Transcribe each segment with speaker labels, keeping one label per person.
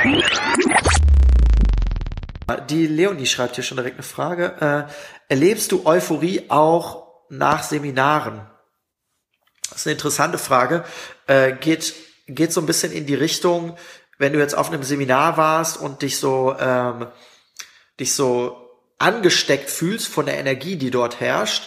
Speaker 1: Die Leonie schreibt hier schon direkt eine Frage. Erlebst du Euphorie auch nach Seminaren? Das ist eine interessante Frage. Geht so ein bisschen in die Richtung, wenn du jetzt auf einem Seminar warst und dich so angesteckt fühlst von der Energie, die dort herrscht,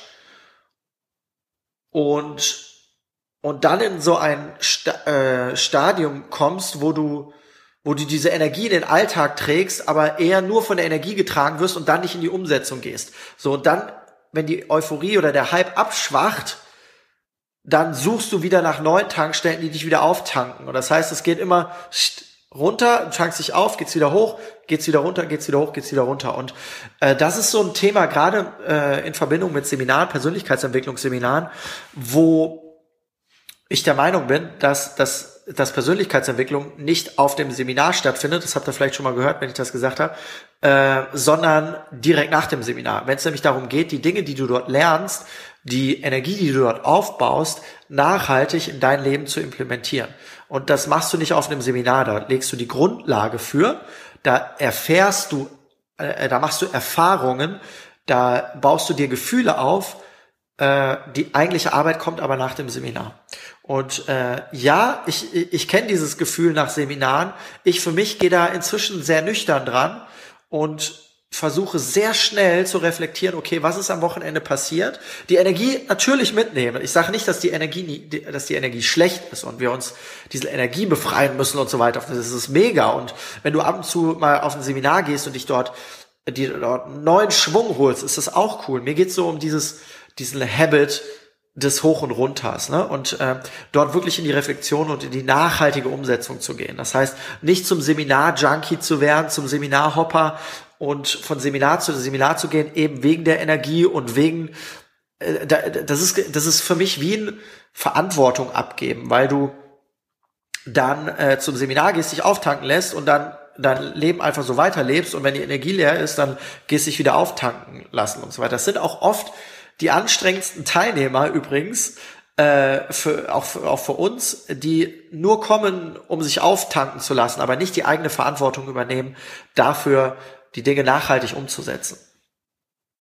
Speaker 1: und dann in so ein Stadium kommst, wo du diese Energie in den Alltag trägst, aber eher nur von der Energie getragen wirst und dann nicht in die Umsetzung gehst. So, und dann, wenn die Euphorie oder der Hype abschwacht, dann suchst du wieder nach neuen Tankstellen, die dich wieder auftanken. Und das heißt, es geht immer runter, tankst dich auf, geht's wieder hoch, geht's wieder runter, geht's wieder hoch, geht's wieder runter. Und das ist so ein Thema, gerade in Verbindung mit Seminaren, Persönlichkeitsentwicklungsseminaren, wo ich der Meinung bin, dass Persönlichkeitsentwicklung nicht auf dem Seminar stattfindet, das habt ihr vielleicht schon mal gehört, wenn ich das gesagt habe, sondern direkt nach dem Seminar. Wenn es nämlich darum geht, die Dinge, die du dort lernst, die Energie, die du dort aufbaust, nachhaltig in dein Leben zu implementieren. Und das machst du nicht auf einem Seminar, da legst du die Grundlage für, da erfährst du, da machst du Erfahrungen, da baust du dir Gefühle auf, die eigentliche Arbeit kommt aber nach dem Seminar. Und ich kenne dieses Gefühl nach Seminaren. Ich für mich gehe da inzwischen sehr nüchtern dran und versuche sehr schnell zu reflektieren, okay, was ist am Wochenende passiert? Die Energie natürlich mitnehmen. Ich sage nicht, dass die Energie schlecht ist und wir uns diese Energie befreien müssen und so weiter. Das ist mega. Und wenn du ab und zu mal auf ein Seminar gehst und dich dort neuen Schwung holst, ist das auch cool. Mir geht's so um diesen Habit des Hoch und Runters, ne? Und dort wirklich in die Reflexion und in die nachhaltige Umsetzung zu gehen. Das heißt, nicht zum Seminar-Junkie zu werden, zum Seminarhopper und von Seminar zu Seminar zu gehen, eben wegen der Energie und wegen, das ist für mich wie ein Verantwortung abgeben, weil du dann zum Seminar gehst, dich auftanken lässt und dann dein Leben einfach so weiterlebst und wenn die Energie leer ist, dann gehst du dich wieder auftanken lassen und so weiter. Das sind auch oft die anstrengendsten Teilnehmer übrigens, auch für uns, die nur kommen, um sich auftanken zu lassen, aber nicht die eigene Verantwortung übernehmen, dafür die Dinge nachhaltig umzusetzen.